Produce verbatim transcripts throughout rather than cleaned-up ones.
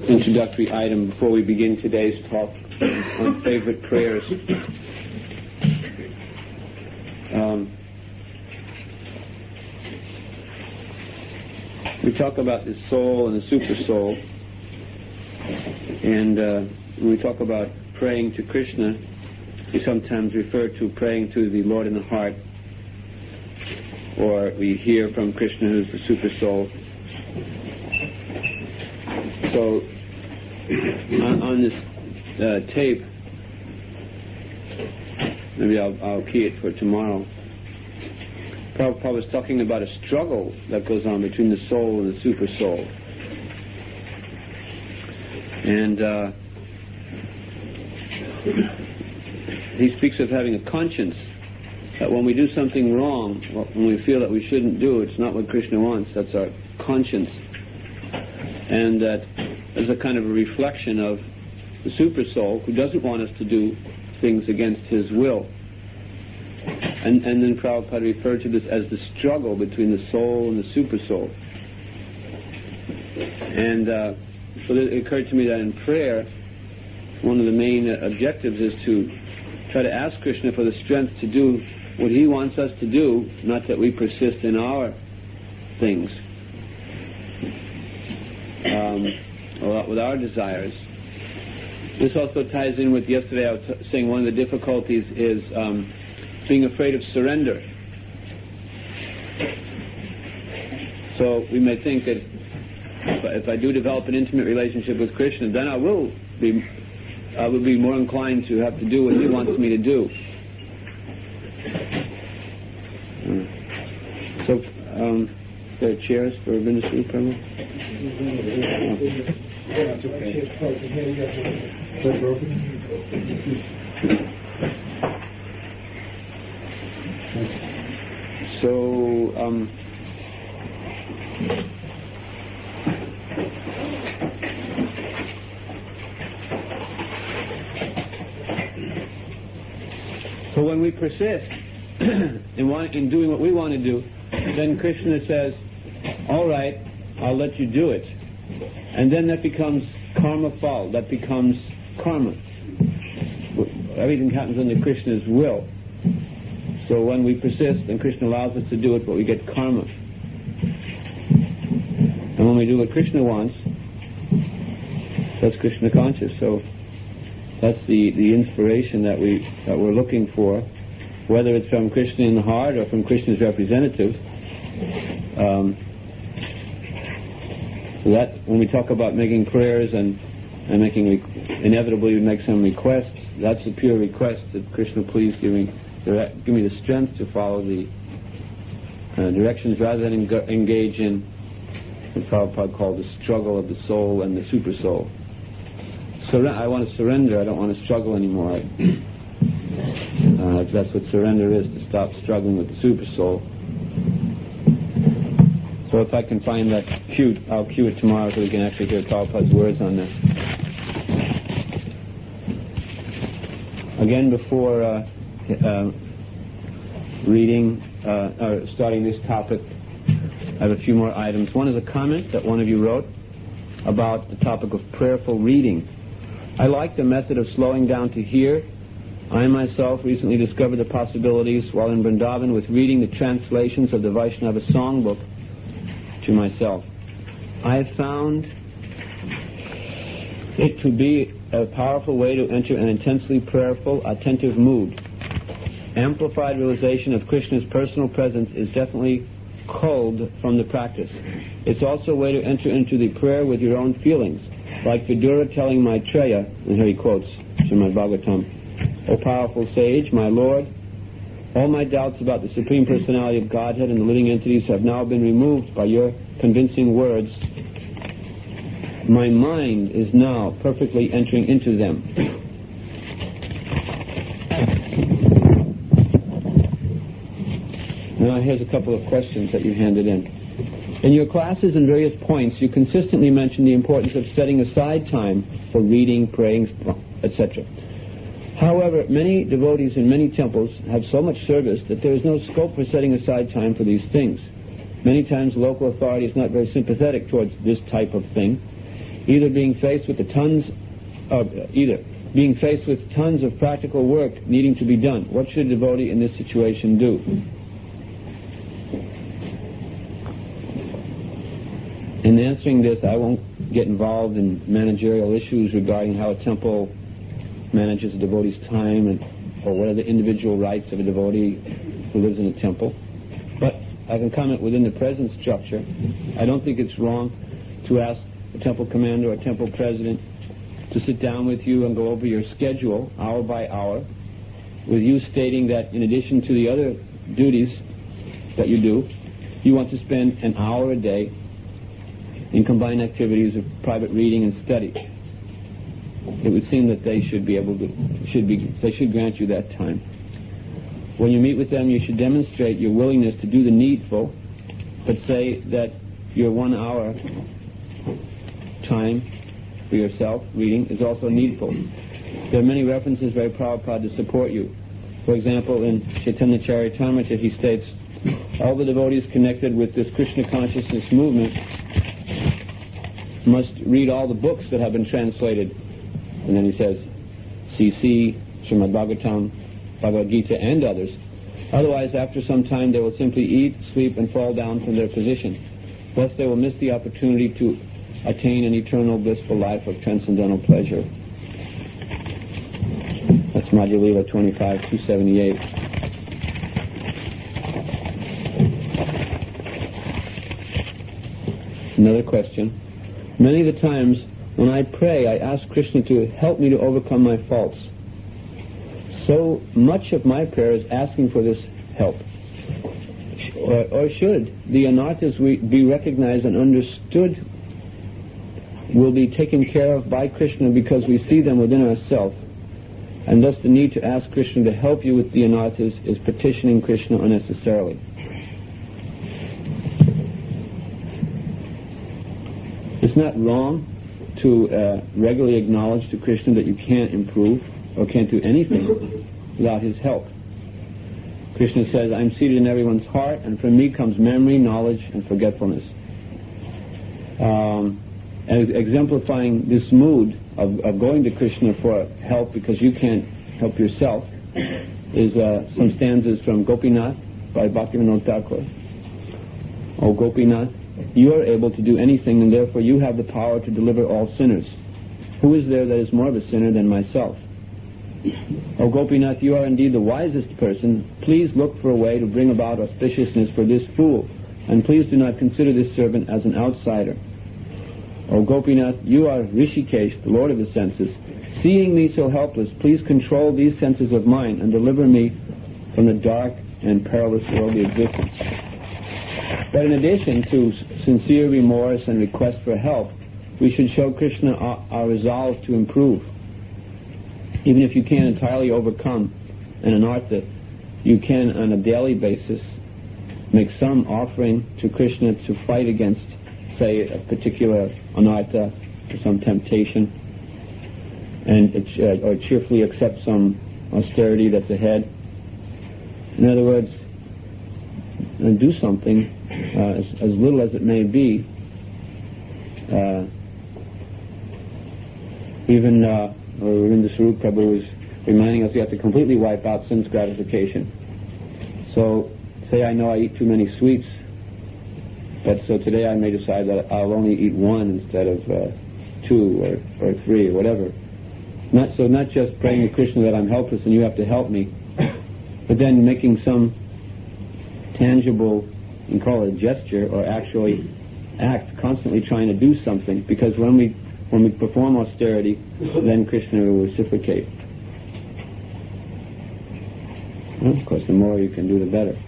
introductory item before we begin today's talk on favorite prayers. Um, we talk about the soul and the super soul, and uh, when we talk about praying to Krishna, we sometimes refer to praying to the Lord in the heart, or we hear from Krishna, who's the super soul. So on, on this uh, tape, maybe I'll, I'll key it for tomorrow, Prabhupada was talking about a struggle that goes on between the soul and the super soul. And uh, he speaks of having a conscience, that when we do something wrong, when we feel that we shouldn't do, it's not what Krishna wants, that's our conscience. And that is a kind of a reflection of the super soul, who doesn't want us to do things against his will. And, and then Prabhupada referred to this as the struggle between the soul and the super soul. And uh, so it occurred to me that in prayer, one of the main objectives is to try to ask Krishna for the strength to do what he wants us to do, not that we persist in our things, um, with our desires. This also ties in with yesterday I was t- saying one of the difficulties is um, being afraid of surrender. So we may think that if I, if I do develop an intimate relationship with Krishna, then I will be I will be more inclined to have to do what he wants me to do. So, um, there are chairs for ministry, Prabhu? That's okay. So, um, so when we persist in, want, in doing what we want to do, then Krishna says, all right, I'll let you do it. And then that becomes karma phal, that becomes karma. Everything happens under Krishna's will. So when we persist and Krishna allows us to do it, but we get karma. And when we do what Krishna wants, that's Krishna conscious. So that's the, the inspiration that, we, that we're looking for, whether it's from Krishna in the heart or from Krishna's representative. Um, so that when we talk about making prayers and, and making, re- inevitably we make some requests, that's a pure request that Krishna please give me, direct, give me the strength to follow the uh, directions rather than en- engage in what Prabhupada called the struggle of the soul and the super soul. Sur- I want to surrender, I don't want to struggle anymore. I, uh, that's what surrender is, to stop struggling with the super soul. So if I can find that cue, I'll cue it tomorrow so we can actually hear Prabhupada's words on this. Again, before uh, uh, reading, uh, or starting this topic, I have a few more items. One is a comment that one of you wrote about the topic of prayerful reading. I like the method of slowing down to hear. I myself recently discovered the possibilities while in Vrindavan with reading the translations of the Vaishnava songbook to myself. I have found it to be a powerful way to enter an intensely prayerful, attentive mood. Amplified realization of Krishna's personal presence is definitely culled from the practice. It's also a way to enter into the prayer with your own feelings, like Vidura telling Maitreya, and here he quotes Srimad Bhagavatam, O powerful sage, my Lord, all my doubts about the Supreme Personality of Godhead and the living entities have now been removed by your convincing words. My mind is now perfectly entering into them. Now here's a couple of questions that you handed in. In your classes and various points, you consistently mention the importance of setting aside time for reading, praying, et cetera. However, many devotees in many temples have so much service that there is no scope for setting aside time for these things. Many times local authority is not very sympathetic towards this type of thing. Either being faced with the tons of, uh, either being faced with tons of practical work needing to be done. What should a devotee in this situation do? In answering this, I won't get involved in managerial issues regarding how a temple manages a devotee's time and or what are the individual rights of a devotee who lives in a temple. But I can comment within the present structure. I don't think it's wrong to ask a temple commander or a temple president to sit down with you and go over your schedule hour by hour, with you stating that in addition to the other duties that you do, you want to spend an hour a day in combined activities of private reading and study. It would seem that they should be able to, should be, they should grant you that time. When you meet with them, you should demonstrate your willingness to do the needful, but say that your one hour time for yourself, reading, is also needful. There are many references by Prabhupada to support you. For example, in Chaitanya Charitamrita, he states, all the devotees connected with this Krishna consciousness movement must read all the books that have been translated. And then he says, C C, Srimad Bhagavatam, Bhagavad Gita, and others. Otherwise, after some time, they will simply eat, sleep, and fall down from their position. Thus, they will miss the opportunity to attain an eternal blissful life of transcendental pleasure. That's Madhya Lila twenty-five, two seventy-eight. Another question. Many of the times when I pray, I ask Krishna to help me to overcome my faults. So much of my prayer is asking for this help. Or, or should the anarthas we, be recognized and understood will be taken care of by Krishna because we see them within ourselves, and thus the need to ask Krishna to help you with the anarthas is petitioning Krishna unnecessarily. It's not wrong to uh, regularly acknowledge to Krishna that you can't improve or can't do anything without his help. Krishna says, I'm seated in everyone's heart, and from me comes memory, knowledge, and forgetfulness. Um, and exemplifying this mood of, of going to Krishna for help because you can't help yourself is uh, some stanzas from Gopinath by Bhaktivinoda Thakur. O Gopinath, you are able to do anything, and therefore you have the power to deliver all sinners. Who is there that is more of a sinner than myself? O Gopinath, you are indeed the wisest person. Please look for a way to bring about auspiciousness for this fool, and please do not consider this servant as an outsider. O Gopinath, you are Rishikesh, the Lord of the senses. Seeing me so helpless, please control these senses of mine and deliver me from the dark and perilous worldly existence. But in addition to sincere remorse and request for help, we should show Krishna our, our resolve to improve. Even if you can't entirely overcome an anartha, you can on a daily basis make some offering to Krishna to fight against, say, a particular anartha or some temptation, and uh, or cheerfully accept some austerity that's ahead. In other words, uh, do something, uh, as, as little as it may be. Uh, even uh, Ravinda Swarup Prabhu was reminding us we have to completely wipe out sense gratification. So, say I know I eat too many sweets, but so today I may decide that I'll only eat one instead of uh, two or, or three or whatever. Not so, not just praying to Krishna that I'm helpless and you have to help me, but then making some tangible, you can call it a gesture, or actually act, constantly trying to do something, because when we when we perform austerity, then Krishna will reciprocate. Well, of course, the more you can do, the better.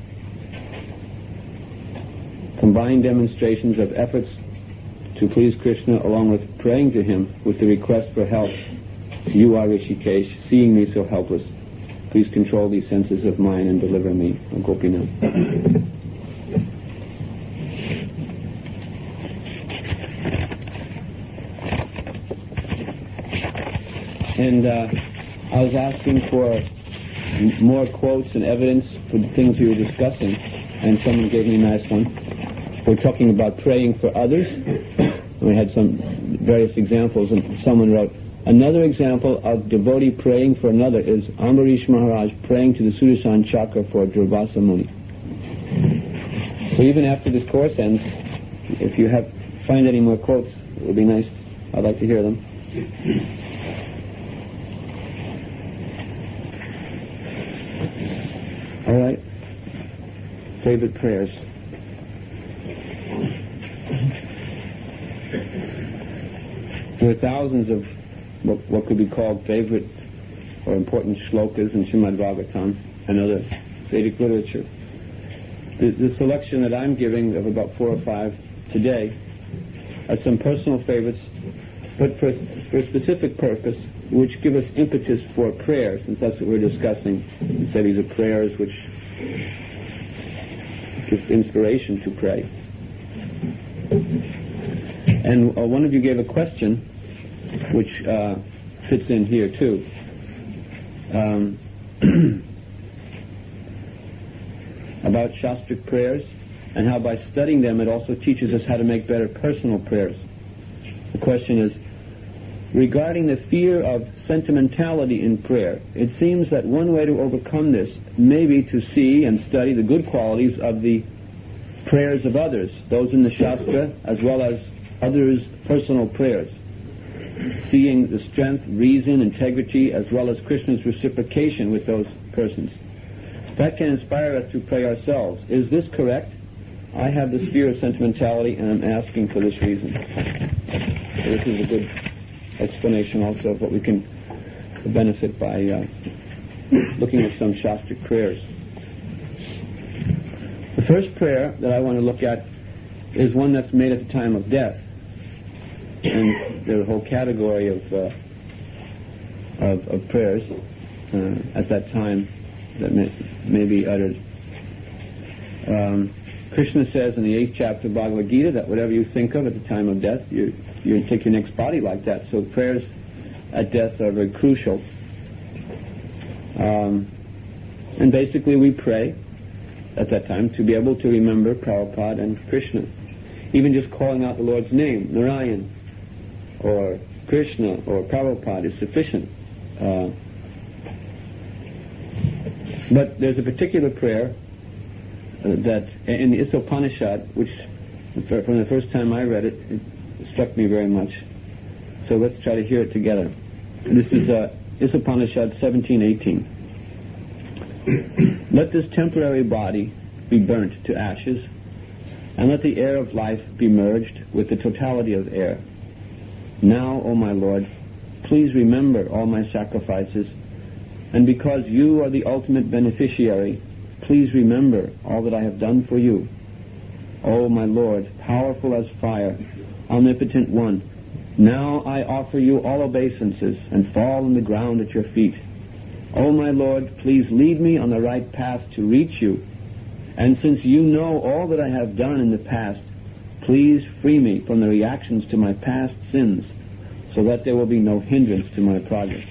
Combine demonstrations of efforts to please Krishna along with praying to him with the request for help. You are Rishikesh, seeing me so helpless. Please control these senses of mine and deliver me, O Gopinath. And uh, I was asking for m- more quotes and evidence for the things we were discussing, and someone gave me a nice one. We're talking about praying for others. We had some various examples, and someone wrote, another example of devotee praying for another is Ambarish Maharaj praying to the Sudarshan Chakra for Durvasa Muni. So even after this course ends, if you have find any more quotes, it would be nice. I'd like to hear them. All right. Favorite prayers. There are thousands of what, what could be called favorite or important shlokas in Srimad Bhagavatam and other Vedic literature. The, the selection that I'm giving of about four or five today are some personal favorites, but for, for a specific purpose, which give us impetus for prayer, since that's what we're discussing. We say these are prayers which give inspiration to pray. And uh, one of you gave a question which uh, fits in here too. Um, about Shastric prayers, and how by studying them it also teaches us how to make better personal prayers. The question is, regarding the fear of sentimentality in prayer, it seems that one way to overcome this may be to see and study the good qualities of the prayers of others, those in the Shastra, as well as others' personal prayers, seeing the strength, reason, integrity, as well as Krishna's reciprocation with those persons. That can inspire us to pray ourselves. Is this correct? I have this fear of sentimentality, and I'm asking for this reason. So this is a good explanation also of what we can benefit by uh, looking at some Shastric prayers. The first prayer that I want to look at is one that's made at the time of death. And there's a whole category of, uh, of, of prayers uh, at that time that may, may be uttered. Um, Krishna says in the eighth chapter of Bhagavad Gita that whatever you think of at the time of death, you, you take your next body like that. So prayers at death are very crucial. Um, and basically we pray at that time to be able to remember Prabhupada and Krishna. Even just calling out the Lord's name, Narayan, or Krishna, or Prabhupada is sufficient. Uh, but there's a particular prayer uh, that in the Isopanishad, which from the first time I read it, it struck me very much. So let's try to hear it together. This is uh, Isopanishad seventeen eighteen. Let this temporary body be burnt to ashes, and let the air of life be merged with the totality of air. Now, O my Lord, please remember all my sacrifices, and because you are the ultimate beneficiary, please remember all that I have done for you. O my Lord, powerful as fire, omnipotent one, now I offer you all obeisances and fall on the ground at your feet. O my Lord, please lead me on the right path to reach you. And since you know all that I have done in the past, please free me from the reactions to my past sins, so that there will be no hindrance to my progress.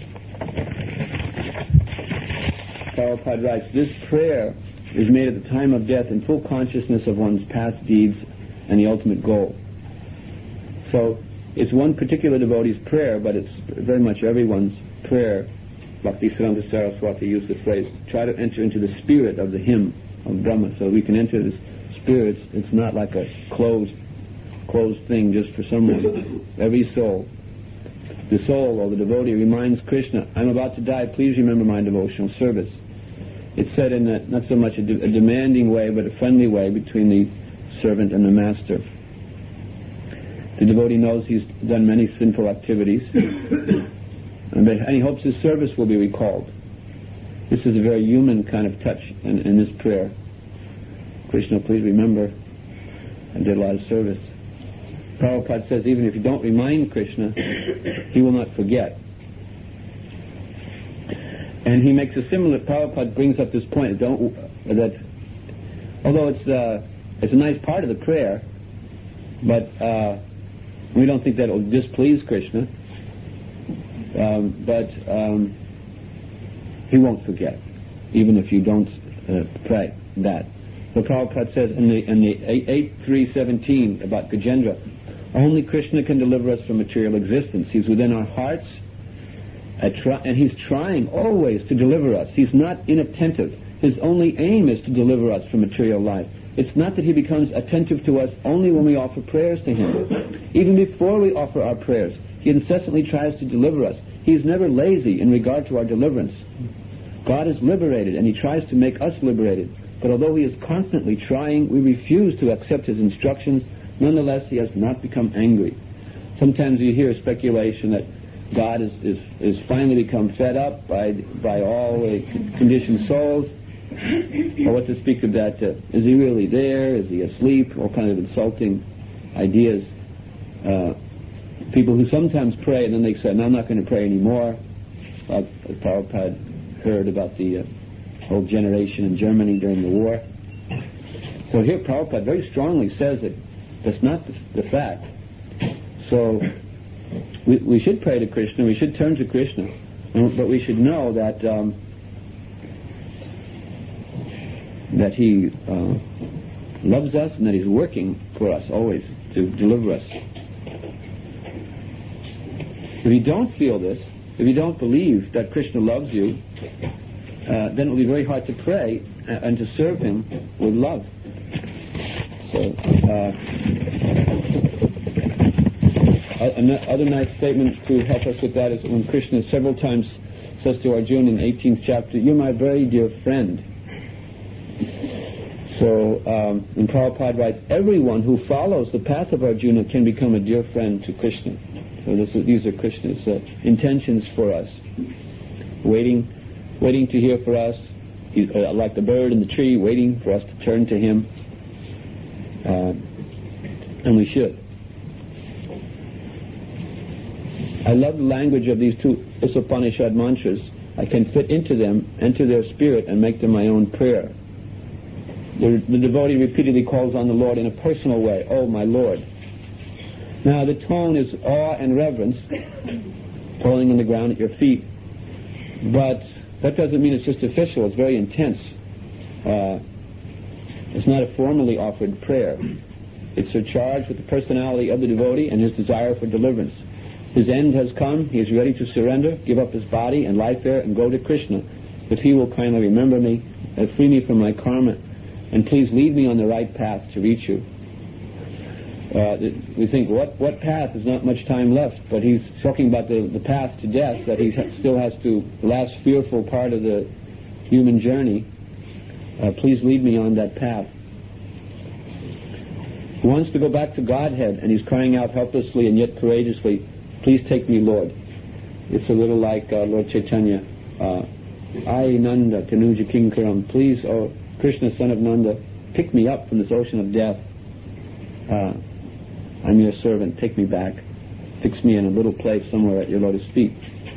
Prabhupada writes, this prayer is made at the time of death in full consciousness of one's past deeds and the ultimate goal. So it's one particular devotee's prayer, but it's very much everyone's prayer. Bhaktisiddhanta Saraswati used the phrase, try to enter into the spirit of the hymn of Brahma, so we can enter this spirit. It's, it's not like a closed closed thing just for someone. Every soul, the soul or the devotee reminds Krishna, I'm about to die, please remember my devotional service. It's said in a, not so much a, de- a demanding way, but a friendly way between the servant and the master. The devotee knows he's done many sinful activities, and he hopes his service will be recalled. This is a very human kind of touch in, in this prayer. Krishna, please remember, I did a lot of service. Prabhupada says even if you don't remind Krishna, he will not forget. And he makes a similar, Prabhupada brings up this point, don't, that although it's, uh, it's a nice part of the prayer, but uh, we don't think that it will displease Krishna, um, but um, he won't forget, even if you don't uh, pray that. So Prabhupada says in the, in the eight three seventeen about Gajendra, Only Krishna can deliver us from material existence. He's within our hearts, and He's trying always to deliver us. He's not inattentive. His only aim is to deliver us from material life. It's not that He becomes attentive to us only when we offer prayers to Him. Even before we offer our prayers, He incessantly tries to deliver us. He's never lazy in regard to our deliverance. God is liberated, and He tries to make us liberated. But although He is constantly trying, we refuse to accept His instructions. Nonetheless, He has not become angry. Sometimes you hear speculation that God is, is, is finally become fed up by by all the conditioned souls. Or what to speak of that, uh, is He really there? Is He asleep? All kind of insulting ideas. Uh, people who sometimes pray and then they say, no, I'm not going to pray anymore. Uh, Prabhupada heard about the uh, whole generation in Germany during the war. So here Prabhupada very strongly says that that's not the, the fact. So we, we should pray to Krishna, we should turn to Krishna, but we should know that um, that He uh, loves us and that He's working for us always to deliver us. If you don't feel this, if you don't believe that Krishna loves you, uh, then it will be very hard to pray and to serve Him with love. So, uh, another nice statement to help us with that is when Krishna several times says to Arjuna in the eighteenth chapter, "You're my very dear friend." So, um, and Prabhupada writes, everyone who follows the path of Arjuna can become a dear friend to Krishna. So this is, these are Krishna's uh, intentions for us. Waiting, waiting to hear for us, he, uh, like the bird in the tree, waiting for us to turn to Him. Uh, and we should. I love the language of these two Upanishad mantras. I can fit into them, enter their spirit, and make them my own prayer. The, the devotee repeatedly calls on the Lord in a personal way, "Oh, my Lord." Now, the tone is awe and reverence, falling on the ground at your feet. But that doesn't mean it's just official. It's very intense. Uh, it's not a formally offered prayer. It's surcharged with the personality of the devotee and his desire for deliverance. His end has come. He is ready to surrender, give up his body and life there, and go to Krishna. If He will kindly remember me and free me from my karma, and please lead me on the right path to reach You. Uh, we think, what what path? There's not much time left. But He's talking about the, the path to death, that He ha- still has to, the last fearful part of the human journey. Uh, please lead me on that path. He wants to go back to Godhead, and he's crying out helplessly and yet courageously, "Please take me, Lord." It's a little like uh, Lord Chaitanya. Uh, Ai Nanda Tanuja Kinkaram, please, oh Krishna, son of Nanda, pick me up from this ocean of death. Uh, I'm Your servant. Take me back. Fix me in a little place somewhere at Your lotus feet.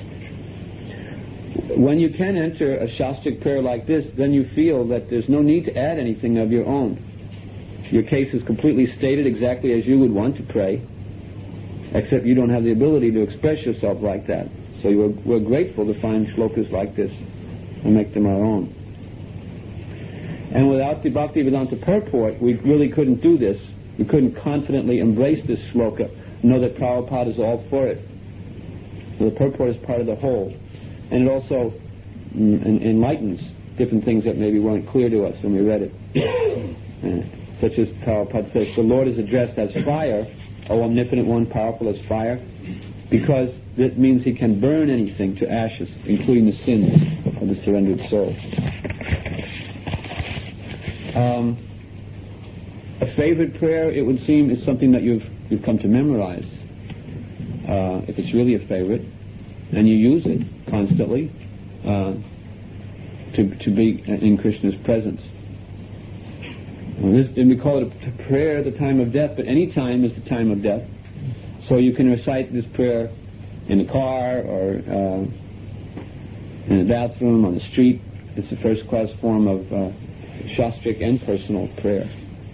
When you can enter a Shastric prayer like this, then you feel that there's no need to add anything of your own. Your case is completely stated exactly as you would want to pray, except you don't have the ability to express yourself like that. So we're, we're grateful to find shlokas like this and make them our own. And without the Bhaktivedanta purport, we really couldn't do this. We couldn't confidently embrace this shloka, know that Prabhupada is all for it. So the purport is part of the whole. And it also mm, enlightens different things that maybe weren't clear to us when we read it. uh, such as Prabhupada says, the Lord is addressed as fire, O omnipotent one, powerful as fire, because that means He can burn anything to ashes, including the sins of the surrendered soul. Um, a favorite prayer, it would seem, is something that you've you've come to memorize. Uh, if it's really a favorite, and you use it constantly uh, to to be in Krishna's presence. And, this, and we call it a prayer at the time of death, but any time is the time of death. So you can recite this prayer in the car or uh, in the bathroom, on the street. It's a first-class form of uh, Shastric and personal prayer.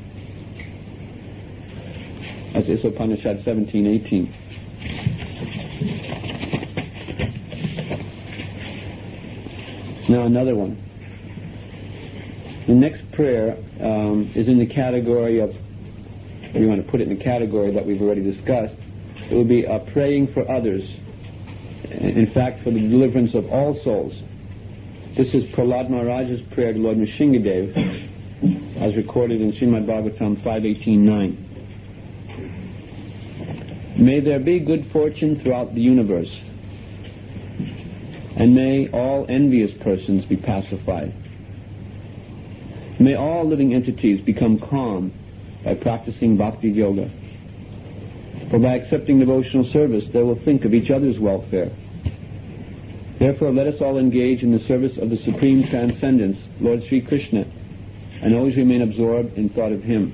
As is Upanishad seventeen eighteen. Now another one. The next prayer um, is in the category of if you want to put it in a category that we've already discussed, it would be uh, praying for others. In fact, for the deliverance of all souls. This is Prahlad Maharaj's prayer to Lord Nrsingadev, as recorded in Srimad Bhagavatam five eighteen nine. May there be good fortune throughout the universe, and may all envious persons be pacified. May all living entities become calm by practicing bhakti yoga. For by accepting devotional service, they will think of each other's welfare. Therefore, let us all engage in the service of the Supreme Transcendence, Lord Sri Krishna, and always remain absorbed in thought of Him.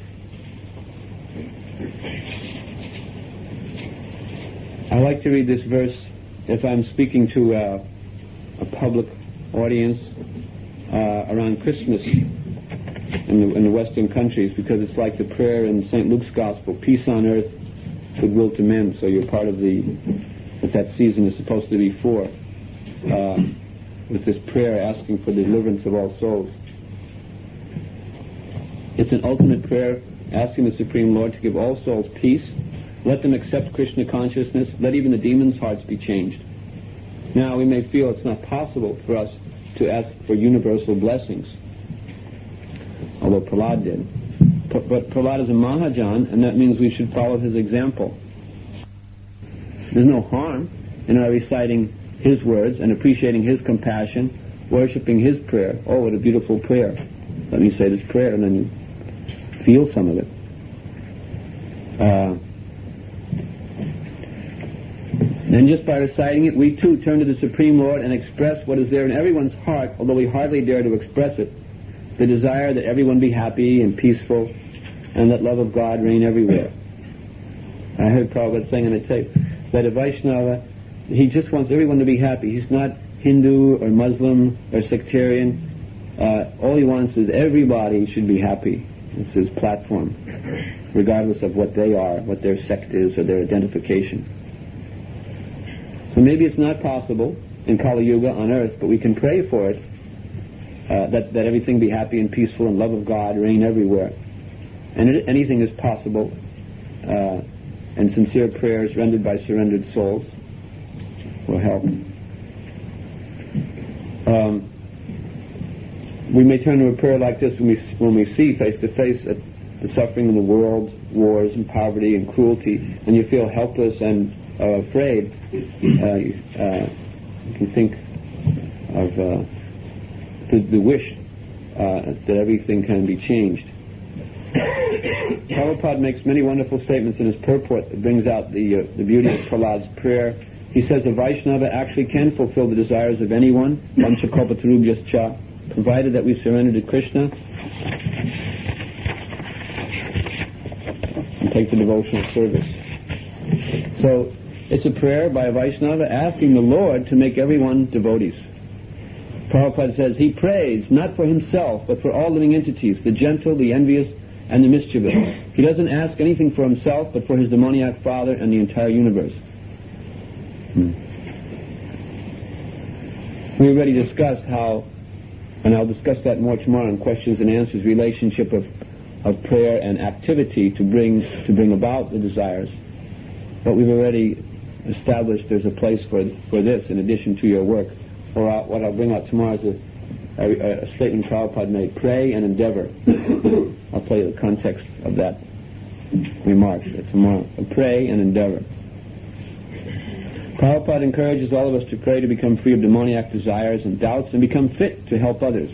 I like to read this verse if I'm speaking to uh, a public audience uh, around Christmas in the, in the Western countries, because it's like the prayer in Saint Luke's Gospel, peace on earth, goodwill to men. So you're part of the what that season is supposed to be for, uh, with this prayer asking for the deliverance of all souls. It's an ultimate prayer asking the Supreme Lord to give all souls peace. Let them accept Krishna consciousness. Let even the demons' hearts be changed. Now, we may feel it's not possible for us to ask for universal blessings, although Prahlad did. But, but Prahlad is a Mahajan, and that means we should follow his example. There's no harm in our reciting his words and appreciating his compassion, worshipping his prayer. Oh, what a beautiful prayer. Let me say this prayer, and then you feel some of it. Uh, and just by reciting it, we too turn to the Supreme Lord and express what is there in everyone's heart, although we hardly dare to express it, the desire that everyone be happy and peaceful, and that love of God reign everywhere. I heard Prabhupada saying on the tape that a Vaishnava, he just wants everyone to be happy. He's not Hindu or Muslim or sectarian. Uh, all he wants is everybody should be happy. It's his platform, regardless of what they are, what their sect is, or their identification. So maybe it's not possible in Kali Yuga on earth, but we can pray for it, uh, that, that everything be happy and peaceful and love of God reign everywhere. And it, anything is possible, uh, and sincere prayers rendered by surrendered souls will help. Um, we may turn to a prayer like this when we when we see face to face the suffering in the world, wars and poverty and cruelty, and you feel helpless and uh, afraid. Uh, you, uh, you can think of uh, the, the wish uh, that everything can be changed. Prabhupada makes many wonderful statements in his purport that brings out the uh, the beauty of Prahlad's prayer. He says a Vaishnava actually can fulfill the desires of anyone, Vanchakalpatarubhyascha, provided that we surrender to Krishna and take the devotional service. So it's a prayer by a Vaishnava asking the Lord to make everyone devotees. Prabhupada says he prays not for himself but for all living entities, the gentle, the envious, and the mischievous. He doesn't ask anything for himself but for his demoniac father and the entire universe. Hmm. We already discussed how, and I'll discuss that more tomorrow in questions and answers, relationship of, of prayer and activity to bring to bring about the desires. But we've already established there's a place for for this in addition to your work. Or I'll, what I'll bring out tomorrow is a, a, a statement Prabhupada made: pray and endeavor. I'll tell you the context of that remark tomorrow. Pray and endeavor. Prabhupada encourages all of us to pray to become free of demoniac desires and doubts and become fit to help others.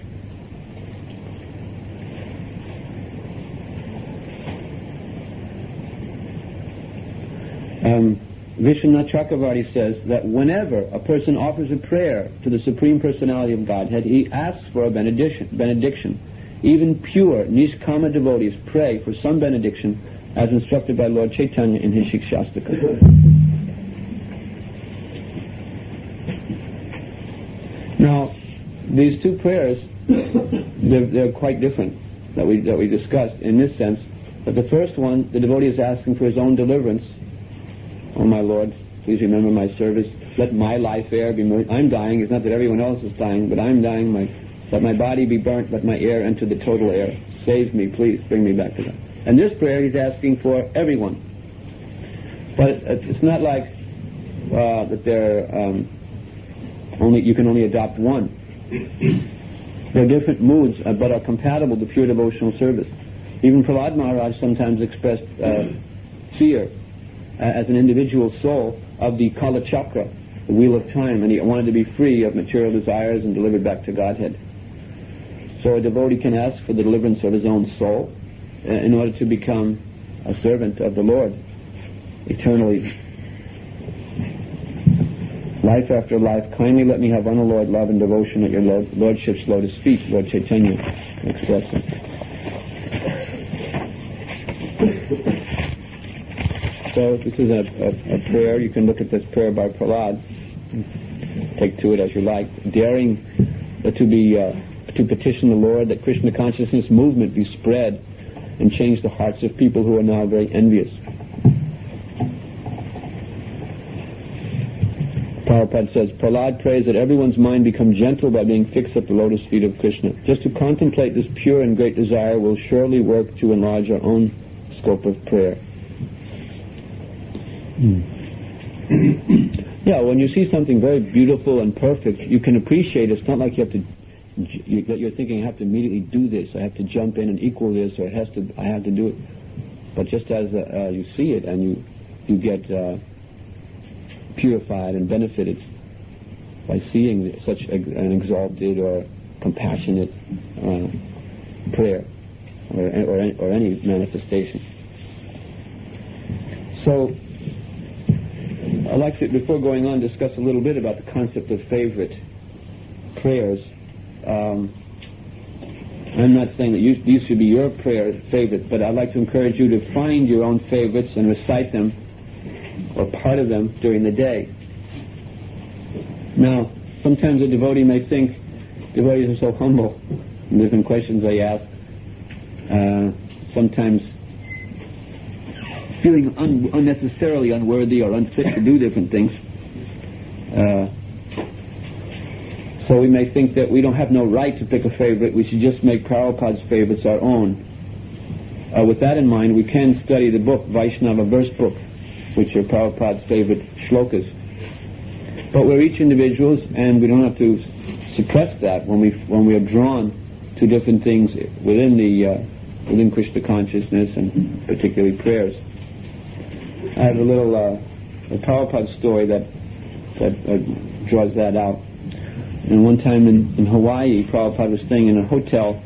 Um, Vishwanath Chakravarti says that whenever a person offers a prayer to the Supreme Personality of Godhead, he asks for a benediction. benediction. Even pure Nishkama devotees pray for some benediction as instructed by Lord Chaitanya in his Shikshastika. Now, these two prayers, they're, they're quite different that we that we discussed in this sense. But the first one, the devotee is asking for his own deliverance. Oh, my Lord, please remember my service. Let my life air be moved. I'm dying. It's not that everyone else is dying, but I'm dying. My, let my body be burnt. Let my air enter the total air. Save me, please. Bring me back to that. And this prayer he's asking for everyone. But it's not like uh, that they're um, only you can only adopt one. They're different moods, uh, but are compatible to pure devotional service. Even Prahlad Maharaj sometimes expressed uh, fear uh, as an individual soul of the Kala Chakra, the wheel of time, and he wanted to be free of material desires and delivered back to Godhead. So a devotee can ask for the deliverance of his own soul uh, in order to become a servant of the Lord eternally. Life after life, kindly let me have unalloyed love and devotion at your Lord, Lordship's lotus feet, Lord Chaitanya expresses. So this is a, a, a prayer. You can look at this prayer by Prahlad. Take to it as you like. Daring uh, to be uh, to petition the Lord that Krishna consciousness movement be spread and change the hearts of people who are now very envious. Prabhupada says, Prahlad prays that everyone's mind become gentle by being fixed at the lotus feet of Krishna. Just to contemplate this pure and great desire will surely work to enlarge our own scope of prayer. Yeah, when you see something very beautiful and perfect, you can appreciate it. It's not like you have to, you, you're thinking, I have to immediately do this, I have to jump in and equal this, or it has to, I have to do it. But just as uh, uh, you see it and you, you get uh, purified and benefited by seeing such a, an exalted or compassionate uh, prayer or, or, or any manifestation. So, I'd like to, before going on, discuss a little bit about the concept of favorite prayers. Um, I'm not saying that you, these should be your prayer favorite, but I'd like to encourage you to find your own favorites and recite them, or part of them, during the day. Now, sometimes a devotee may think devotees are so humble in different questions they ask. Uh, sometimes feeling un- unnecessarily unworthy or unfit to do different things. Uh, so we may think that we don't have no right to pick a favorite, we should just make Prabhupada's favorites our own. Uh, with that in mind, we can study the book, Vaishnava Verse Book, which are Prabhupada's favorite shlokas. But we're each individuals, and we don't have to suppress that when we when we are drawn to different things within the uh, within Krishna consciousness and particularly prayers. I have a little uh, a Prabhupada story that that uh, draws that out. And one time in, in Hawaii, Prabhupada was staying in a hotel,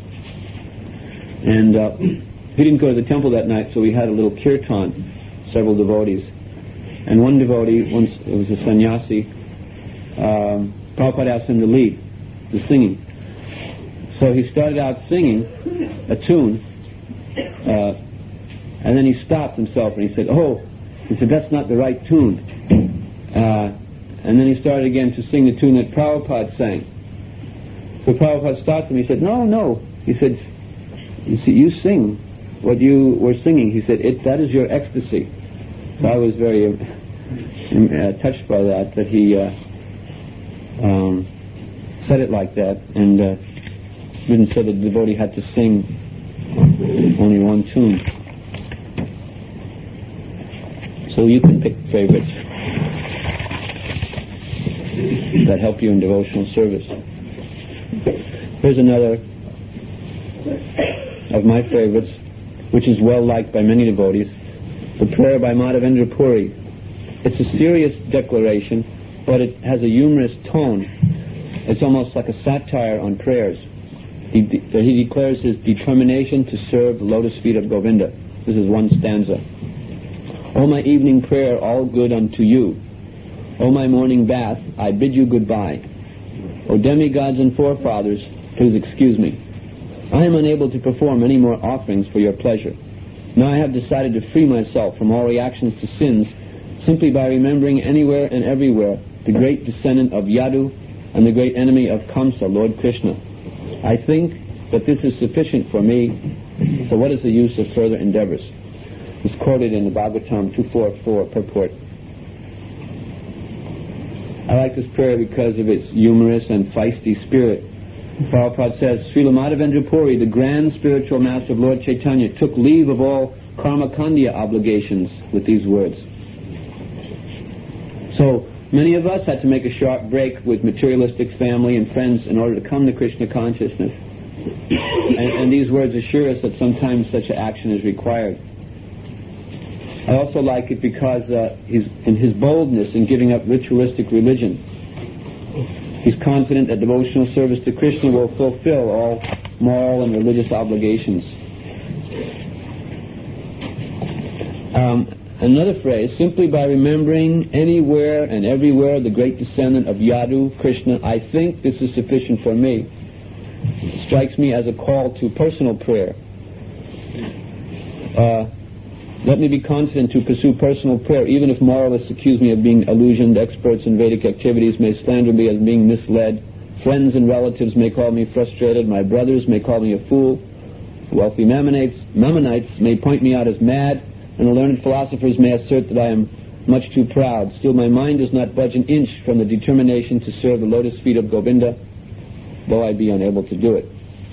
and uh, he didn't go to the temple that night, so we had a little kirtan, several devotees. And one devotee, once it was a sannyasi, um, Prabhupada asked him to lead the singing. So he started out singing a tune, uh, and then he stopped himself and he said, oh, he said, that's not the right tune. Uh, and then he started again to sing the tune that Prabhupada sang. So Prabhupada stopped him. He said, no, no. He said, you see, you sing what you were singing. He said, it, that is your ecstasy. So I was very uh, touched by that, that he uh, um, said it like that, and uh, didn't say that the devotee had to sing only one tune. So you can pick favorites that help you in devotional service. Here's another of my favorites, which is well liked by many devotees. The prayer by Madhavendra Puri. It's a serious declaration, but it has a humorous tone. It's almost like a satire on prayers. He, de- he declares his determination to serve the lotus feet of Govinda. This is one stanza. O my evening prayer, all good unto you. O my morning bath, I bid you goodbye. O demigods and forefathers, please excuse me. I am unable to perform any more offerings for your pleasure. Now I have decided to free myself from all reactions to sins simply by remembering anywhere and everywhere the great descendant of Yadu and the great enemy of Kamsa, Lord Krishna. I think that this is sufficient for me, so what is the use of further endeavors? It's quoted in the Bhagavatam two forty-four purport. I like this prayer because of its humorous and feisty spirit. Prabhupada says, Srila Madhavendra Puri, the grand spiritual master of Lord Chaitanya, took leave of all karmakandya obligations with these words. So, many of us had to make a sharp break with materialistic family and friends in order to come to Krishna consciousness. And, and these words assure us that sometimes such an action is required. I also like it because uh, he's, in his boldness in giving up ritualistic religion, he's confident that devotional service to Krishna will fulfill all moral and religious obligations. Um, another phrase, simply by remembering anywhere and everywhere the great descendant of Yadu, Krishna, I think this is sufficient for me. It strikes me as a call to personal prayer. Uh, let me be confident to pursue personal prayer, even if moralists accuse me of being illusioned, experts in Vedic activities may slander me as being misled, friends and relatives may call me frustrated, my brothers may call me a fool, wealthy Mammonites, Mammonites may point me out as mad, and the learned philosophers may assert that I am much too proud. Still, my mind does not budge an inch from the determination to serve the lotus feet of Govinda, though I be unable to do it.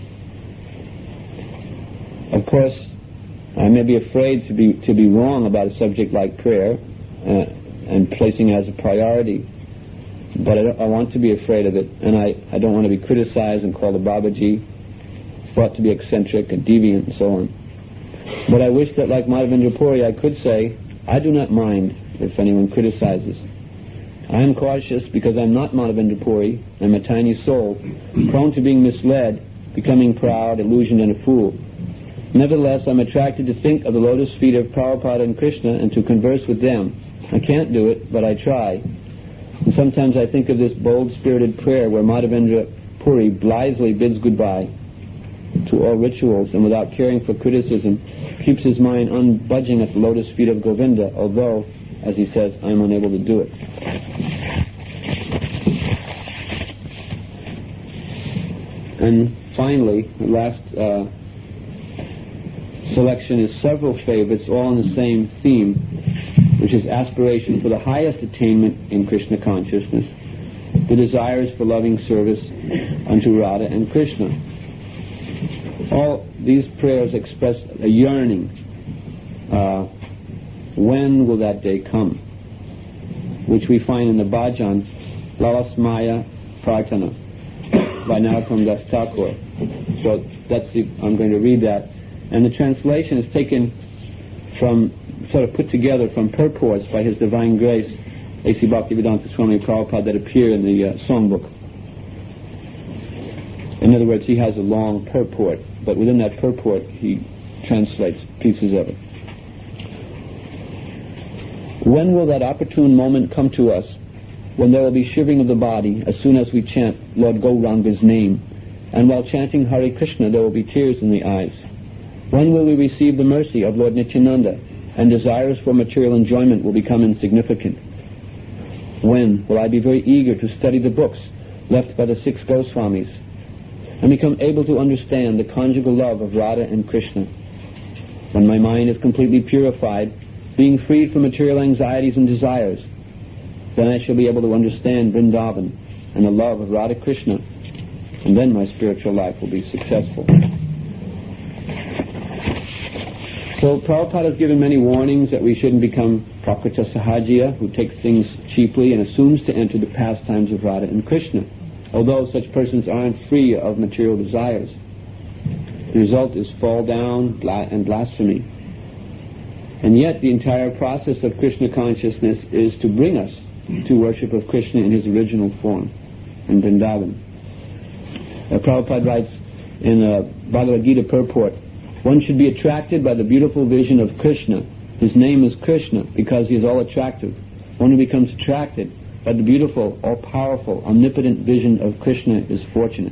Of course, I may be afraid to be to be wrong about a subject like prayer uh, and placing it as a priority, but I, don't, I want to be afraid of it, and I, I don't want to be criticized and called a Babaji, thought to be eccentric, a deviant, and so on. But I wish that, like Madhavendra Puri, I could say, I do not mind if anyone criticizes. I am cautious because I'm not Madhavendra Puri. I'm a tiny soul, prone to being misled, becoming proud, illusioned, and a fool. Nevertheless, I'm attracted to think of the lotus feet of Prabhupada and Krishna and to converse with them. I can't do it, but I try. And sometimes I think of this bold-spirited prayer where Madhavendra Puri blithely bids goodbye to all rituals and without caring for criticism keeps his mind unbudging at the lotus feet of Govinda, although, as he says, I'm unable to do it. And finally, the last uh, selection is several favorites, all on the same theme, which is aspiration for the highest attainment in Krishna consciousness, the desires for loving service unto Radha and Krishna. All these prayers express a yearning. Uh, when will that day come? Which we find in the bhajan, Lalasmaya Prarthana, by Narottam Das Thakur. So that's the, I'm going to read that. And the translation is taken from, sort of put together from purports by His Divine Grace, A C Bhaktivedanta Swami Prabhupada, that appear in the uh, songbook. In other words, he has a long purport, but within that purport he translates pieces of it. When will that opportune moment come to us when there will be shivering of the body as soon as we chant Lord Gauranga's name, and while chanting Hare Krishna there will be tears in the eyes? When will we receive the mercy of Lord Nityananda and desires for material enjoyment will become insignificant? When will I be very eager to study the books left by the six Goswamis and become able to understand the conjugal love of Radha and Krishna? When my mind is completely purified, being freed from material anxieties and desires, then I shall be able to understand Vrindavan and the love of Radha Krishna, and then my spiritual life will be successful. So Prabhupada has given many warnings that we shouldn't become Prakrita Sahajiya, who takes things cheaply and assumes to enter the pastimes of Radha and Krishna, although such persons aren't free of material desires. The result is fall down and blasphemy. And yet the entire process of Krishna consciousness is to bring us to worship of Krishna in his original form, in Vrindavan. Uh, Prabhupada writes in uh, Bhagavad Gita purport, one should be attracted by the beautiful vision of Krishna. His name is Krishna because he is all attractive. One who becomes attracted by the beautiful, all-powerful, omnipotent vision of Krishna is fortunate.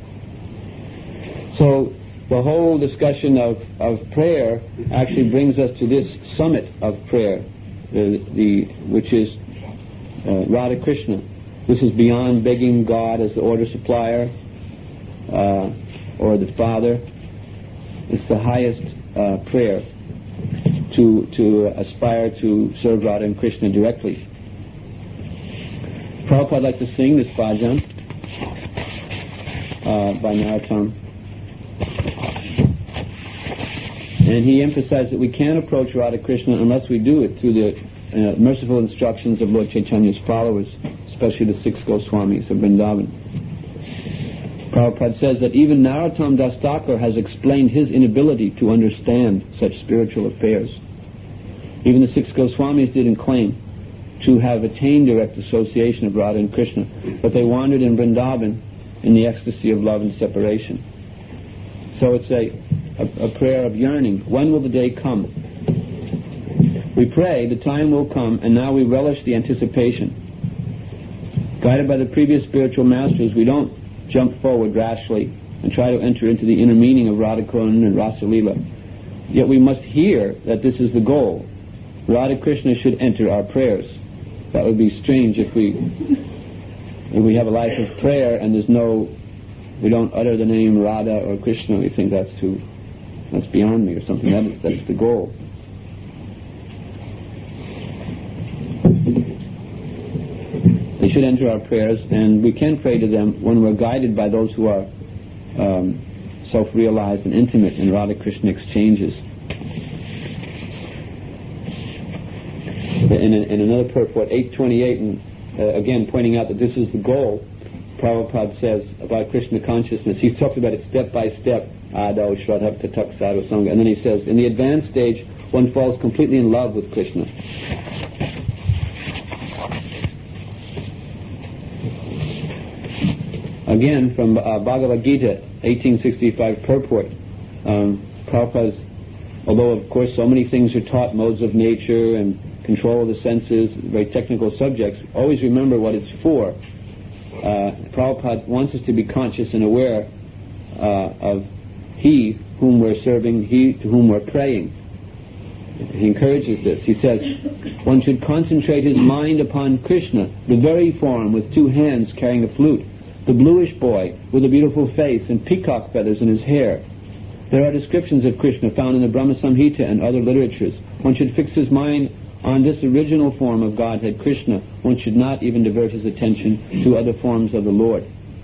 So the whole discussion of, of prayer actually brings us to this summit of prayer, the, the which is uh, Radha Krishna. This is beyond begging God as the order supplier uh, or the Father. It's the highest uh, prayer to to aspire to serve Radha and Krishna directly. Prabhupada would like to sing this bhajan. uh, by Narottam. And he emphasized that we can't approach Radha Krishna unless we do it through the uh, merciful instructions of Lord Chaitanya's followers, especially the six Goswamis of Vrindavan. Prabhupada says that even Narottam Das Thakur has explained his inability to understand such spiritual affairs. Even the six Goswamis didn't claim to have attained direct association of Radha and Krishna, but they wandered in Vrindavan in the ecstasy of love and separation. So it's a, a, a prayer of yearning. When will the day come? We pray the time will come, and now we relish the anticipation. Guided by the previous spiritual masters, we don't jump forward rashly and try to enter into the inner meaning of Radha Kunj and Rasa Leela. Yet we must hear that this is the goal. Radha Krishna should enter our prayers. That would be strange if we if we have a life of prayer and there's no, we don't utter the name Radha or Krishna. We think that's too, that's beyond me or something. That is, that's the goal. They should enter our prayers, and we can pray to them when we're guided by those who are um, self-realized and intimate in Radha Krishna exchanges. In, in another purport, eight twenty-eight, and uh, again pointing out that this is the goal, Prabhupada says about Krishna consciousness. He talks about it step by step, Ado, Shraddha, Tatak, Sadhu, Sangha, and then he says, in the advanced stage, one falls completely in love with Krishna. Again, from uh, Bhagavad Gita, eighteen sixty-five purport, um, Prabhupada's, although of course so many things are taught, modes of nature and control of the senses, very technical subjects, always remember what it's for. Uh, Prabhupada wants us to be conscious and aware uh, of He whom we're serving, He to whom we're praying. He encourages this. He says, one should concentrate his mind upon Krishna, the very form with two hands carrying a flute, the bluish boy with a beautiful face and peacock feathers in his hair. There are descriptions of Krishna found in the Brahma Samhita and other literatures. One should fix his mind on this original form of Godhead, Krishna. One should not even divert his attention to other forms of the Lord.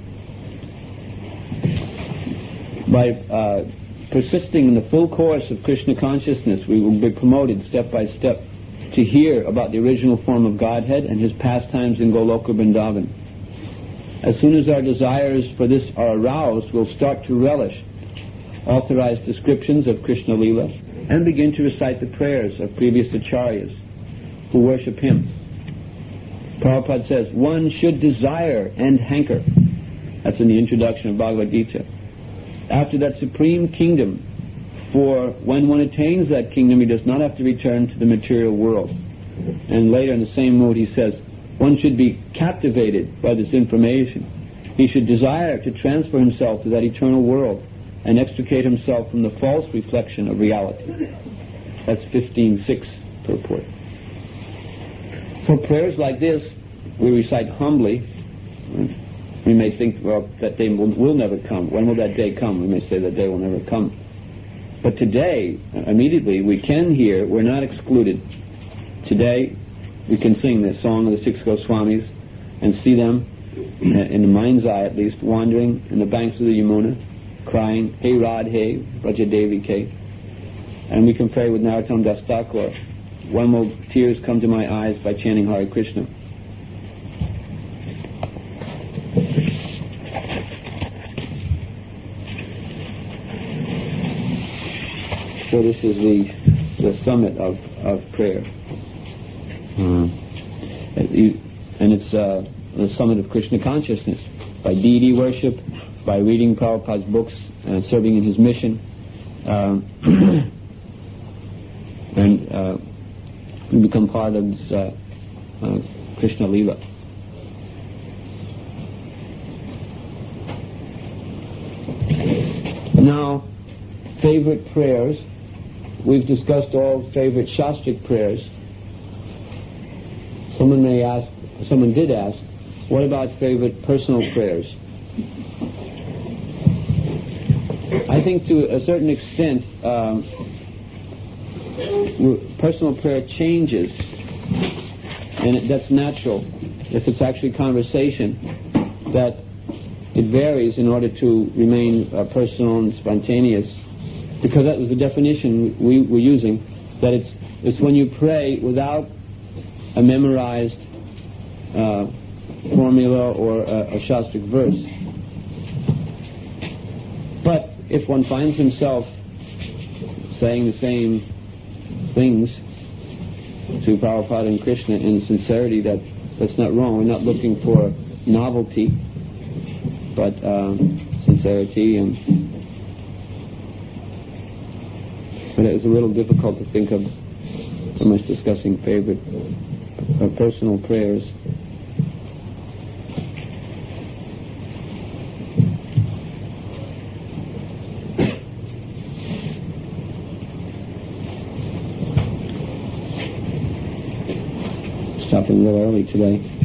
By uh, persisting in the full course of Krishna consciousness, we will be promoted step by step to hear about the original form of Godhead and his pastimes in Goloka Vrindavan. As soon as our desires for this are aroused, we'll start to relish authorized descriptions of Krishna Leela and begin to recite the prayers of previous acharyas who worship him. Prabhupada says, one should desire and hanker. That's in the introduction of Bhagavad Gita. After that supreme kingdom, for when one attains that kingdom, he does not have to return to the material world. And later in the same mood he says, one should be captivated by this information. He should desire to transfer himself to that eternal world and extricate himself from the false reflection of reality. That's fifteen six purport. For prayers like this, we recite humbly. We may think, well, that day will, will never come. When will that day come? We may say that day will never come. But today, immediately, we can hear, we're not excluded. Today, we can sing the song of the six Goswamis and see them, in the mind's eye at least, wandering in the banks of the Yamuna, crying, Hey Radhe, Brajadevi Ke. And we can pray with Narottam Das Thakur, when will tears come to my eyes by chanting Hare Krishna. So this is the the summit of, of prayer. Mm. And it's uh, the summit of Krishna consciousness. By deity worship, by reading Prabhupada's books and serving in his mission, um, and uh, we become part of this uh, uh, Krishna Leela. Now, favorite prayers. We've discussed all favorite Shastric prayers. Someone may ask, someone did ask, what about favorite personal prayers? I think to a certain extent, um, personal prayer changes, and it, that's natural. If it's actually conversation, that it varies in order to remain uh, personal and spontaneous, because that was the definition we were using, that it's it's when you pray without a memorized uh, formula or a, a Shastric verse. But if one finds himself saying the same things to Prabhupada and Krishna in sincerity, that that's not wrong. We're not looking for novelty, but uh, sincerity. And but it was a little difficult to think of so much discussing favorite uh, personal prayers. Stopping a little early today.